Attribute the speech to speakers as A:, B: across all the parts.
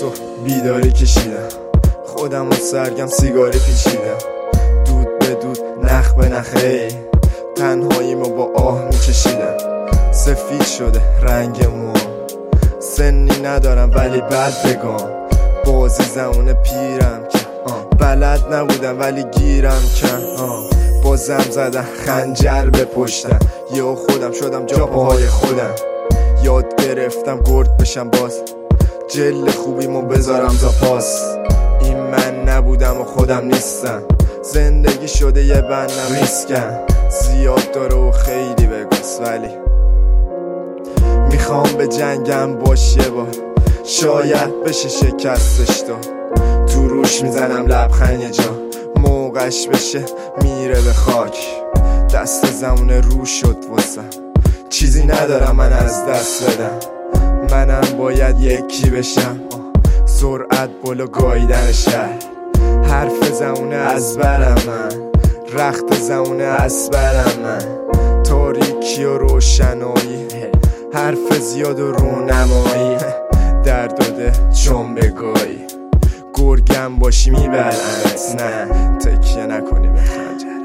A: تو بیداری کشیدم، خودم رو سرگم سیگاری پیچیدم، دود به دود نخ به نخه تنهاییمو با آه میکشیدم. سفید شده رنگ مو، سنی ندارم ولی بد بگم، بازی زمان پیرم که بلد نبودم ولی گیرم کن، بازم زدم خنجر به پشتم، یهو خودم شدم جا پاهای خودم، یاد گرفتم گرد بشم باز، جل خوبیمو بذارم تا پاس. این من نبودم و خودم نیستم، زندگی شده یه بندم ریسکم، زیاد داره و خیلی بگاس ولی میخوام به جنگم باشه با، شاید بشه شکستش داد، تو روش میزنم لبخند یه جا، موقعش بشه میره به خاک، دست زمونه رو شد واسم، چیزی ندارم من از دست بدم، منم باید یکی بشم، سرعت بالا گاییدن شهر، حرف زمونه از برم من، رخت زمونه از برم من، تاریکی و روشنایی، حرف زیاد و رونمایی، درد داده چون بگایی، گرگم باشی میبرنت، نه تکیه نکنی به خنجرت،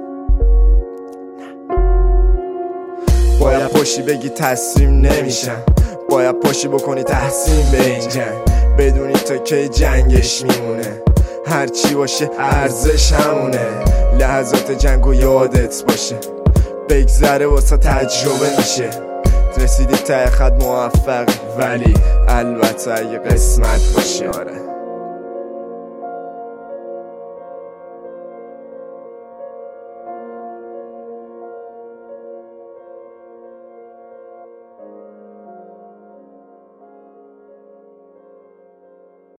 A: باید پاشی بگی تسلیم نمیشم، باید پاشی بکنی تحسین به این جنگ، بدونی تا که جنگش میمونه، هرچی باشه ارزش همونه، لحظات جنگو یادت باشه، بگذره واسه تجربه میشه، رسیدی ته خط موفق ولی البته اگه قسمت باشه. آره